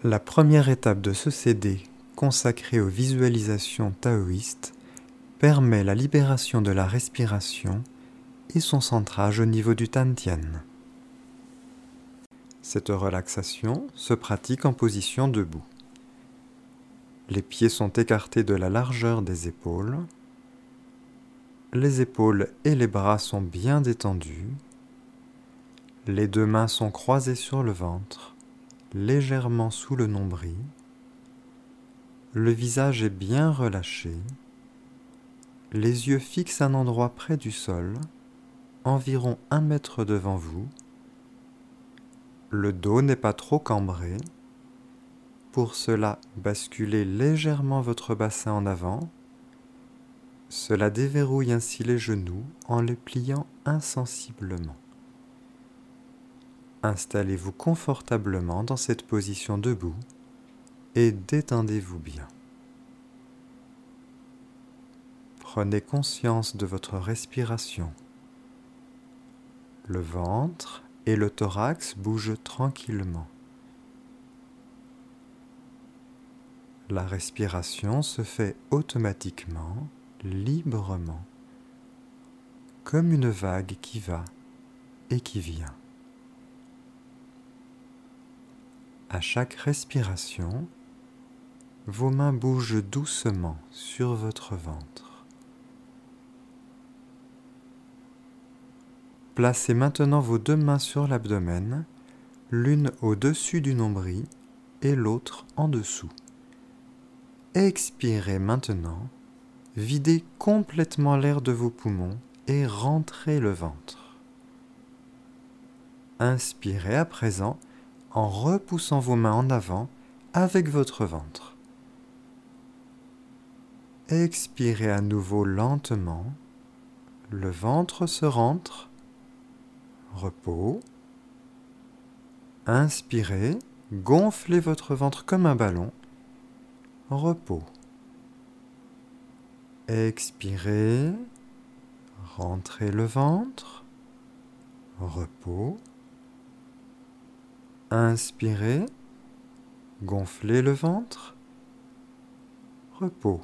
La première étape de ce CD, consacré aux visualisations taoïstes, permet la libération de la respiration et son centrage au niveau du Tantien. Cette relaxation se pratique en position debout. Les pieds sont écartés de la largeur des épaules. Les épaules et les bras sont bien détendus. Les deux mains sont croisées sur le ventre, légèrement sous le nombril. Le visage est bien relâché. Les yeux fixent un endroit près du sol, environ 1 mètre devant vous. Le dos n'est pas trop cambré. Pour cela, basculez légèrement votre bassin en avant. Cela déverrouille ainsi les genoux en les pliant insensiblement. Installez-vous confortablement dans cette position debout et détendez-vous bien. Prenez conscience de votre respiration. Le ventre et le thorax bougent tranquillement. La respiration se fait automatiquement, librement, comme une vague qui va et qui vient. À chaque respiration, vos mains bougent doucement sur votre ventre. Placez maintenant vos deux mains sur l'abdomen, l'une au-dessus du nombril et l'autre en dessous. Expirez maintenant, videz complètement l'air de vos poumons et rentrez le ventre. Inspirez à présent en repoussant vos mains en avant avec votre ventre. Expirez à nouveau lentement, le ventre se rentre, repos. Inspirez, gonflez votre ventre comme un ballon, repos. Expirez, rentrez le ventre, repos. Inspirez, gonflez le ventre, repos.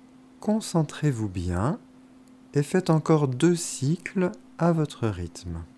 Concentrez-vous bien et faites encore 2 cycles à votre rythme.